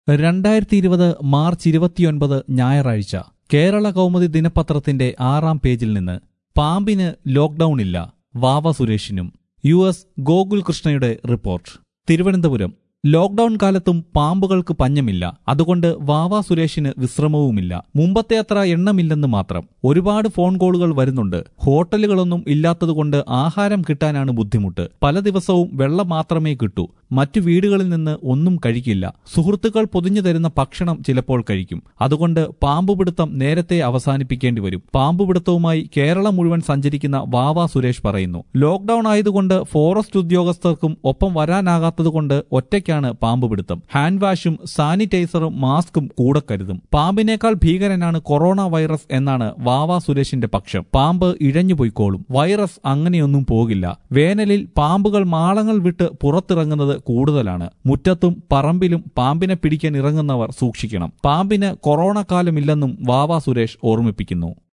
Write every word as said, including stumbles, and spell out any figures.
രണ്ടായിരത്തി ഇരുപത് മാർച്ച് ഇരുപത്തിയൊൻപത് ഞായറാഴ്ച കേരള കൗമുദി ദിനപത്രത്തിന്റെ ആറാം പേജിൽ നിന്ന് പാമ്പിന് ലോക്ഡൌൺ ഇല്ല, വാവ സുരേഷിനും. യു എസ് ഗോകുൽ കൃഷ്ണയുടെ റിപ്പോർട്ട്. തിരുവനന്തപുരം. ലോക്ഡൌൺ കാലത്തും പാമ്പുകൾക്ക് പഞ്ഞമില്ല. അതുകൊണ്ട് വാവ സുരേഷിന് വിശ്രമവുമില്ല. മുമ്പത്തെ അത്ര എണ്ണമില്ലെന്ന് മാത്രം. ഒരുപാട് ഫോൺ കോളുകൾ വരുന്നുണ്ട്. ഹോട്ടലുകളൊന്നും ഇല്ലാത്തതുകൊണ്ട് ആഹാരം കിട്ടാനാണ് ബുദ്ധിമുട്ട്. പല ദിവസവും വെള്ളം മാത്രമേ കിട്ടൂ. മറ്റു വീടുകളിൽ നിന്ന് ഒന്നും കഴിക്കില്ല. സുഹൃത്തുക്കൾ പൊതിഞ്ഞു തരുന്ന ഭക്ഷണം ചിലപ്പോൾ കഴിക്കും. അതുകൊണ്ട് പാമ്പുപിടുത്തം നേരത്തെ അവസാനിപ്പിക്കേണ്ടി വരും. പാമ്പുപിടുത്തവുമായി കേരളം മുഴുവൻ സഞ്ചരിക്കുന്ന വാവ സുരേഷ് പറയുന്നു. ലോക്ഡൌൺ ആയതുകൊണ്ട് ഫോറസ്റ്റ് ഉദ്യോഗസ്ഥർക്കും ഒപ്പം വരാനാകാത്തതുകൊണ്ട് ഒറ്റയ്ക്കാണ് പാമ്പുപിടുത്തം. ഹാൻഡ് വാഷും സാനിറ്റൈസറും മാസ്കും കൂടെ കരുതും. പാമ്പിനേക്കാൾ ഭീകരനാണ് കൊറോണ വൈറസ് എന്നാണ് വാവ സുരേഷിന്റെ പക്ഷം. പാമ്പ് ഇഴഞ്ഞു പോയിക്കോളും. വൈറസ് അങ്ങനെയൊന്നും പോകില്ല. വേനലിൽ പാമ്പുകൾ മാളങ്ങൾ വിട്ട് പുറത്തിറങ്ങുന്നത് കൂടുതലാണ്. മുറ്റത്തും പറമ്പിലും പാമ്പിനെ പിടിക്കാൻ ഇറങ്ങുന്നവർ സൂക്ഷിക്കണം. പാമ്പിന് കൊറോണ കാലമില്ലെന്നും വാവ സുരേഷ് ഓർമ്മിപ്പിക്കുന്നു.